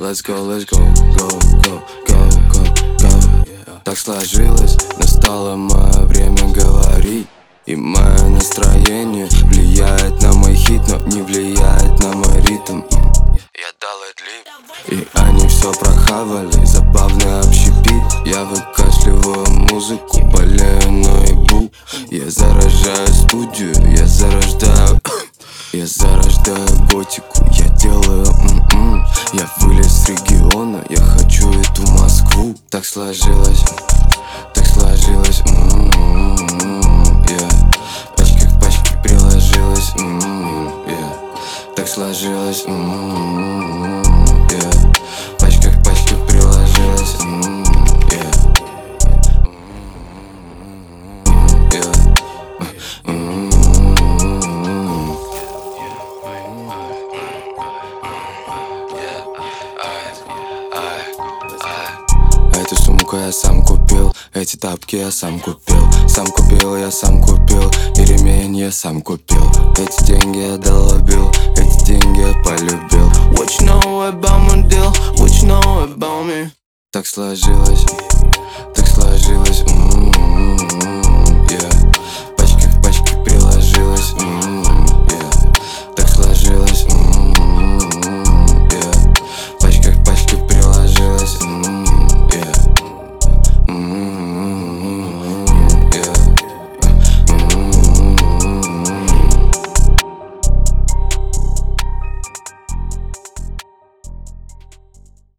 Let's go, go, go, go, go, go. Так сложилось, настало мое время говорить. И мое настроение влияет на мой хит, но не влияет на мой ритм. Я дал это. И они все прохавали, забавный общепит. Я выкашливаю музыку, болею, но ебу. Я заражаю студию, я зарождаю я зарождаю готику, я делаю Я вылез с региона, я хочу эту Москву. Так сложилось, yeah. Пачка к пачке приложилась, yeah. Так сложилось, yeah. Пачка к пачке приложилась, yeah. Эту сумку я сам купил, эти тапки я сам купил. Сам купил, я сам купил, и ремень я сам купил. Эти деньги я долобил, эти деньги я полюбил. What you know about my deal? What you know about me? Так сложилось.